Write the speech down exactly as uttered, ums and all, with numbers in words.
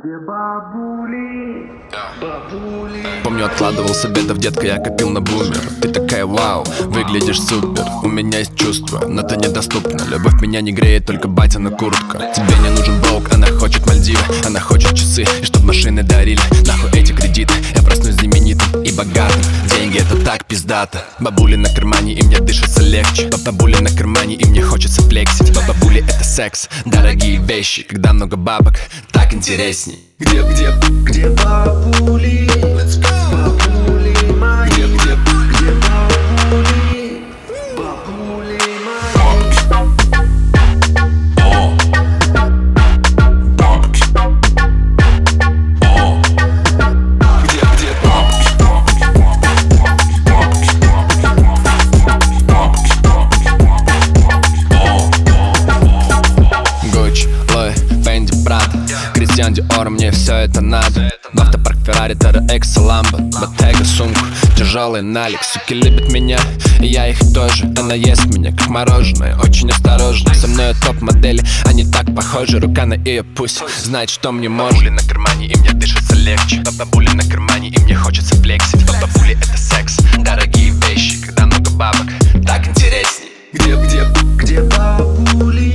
Где бабули? Бабули. Помню, откладывал с обедов, детка, я копил на бумер. Ты такая вау, выглядишь супер. У меня есть чувство, но ты недоступна. Любовь меня не греет, только батина куртка. Тебе не нужен броук, она хочет Мальдивы. Она хочет часы, и чтоб машины дарили. Нахуй эти кредиты, я проснусь знаменитым и богатым. Деньги это так пиздато. Бабули на кармане, и мне дышится легче. Бабули на кармане, и мне хочется флексить. Бабули это секс, дорогие вещи. Когда много бабок, так интересней. Где, где, где бабули? Бабули мои. Где, где, где бабули? Бабули мои. О, бабки. О, где, где бабки? Гуччи, Луи, Фенди, Прада, Кристиан Диор, мне все это надо. В автопарк Феррари, Терра Экс, Ламбо, Bottega, сумку, тяжелый налик. Суки любят меня, и я их тоже. Она ест меня, как мороженое, очень осторожно. Со мной топ-модели, они так похожи. Рука на ее пусть, знает, что мне можно. Бабули на кармане, и мне дышится легче. Бабули на кармане, и мне хочется флексить. Бабули это секс, дорогие вещи. Когда много бабок, так интересней. Где, где, где бабули?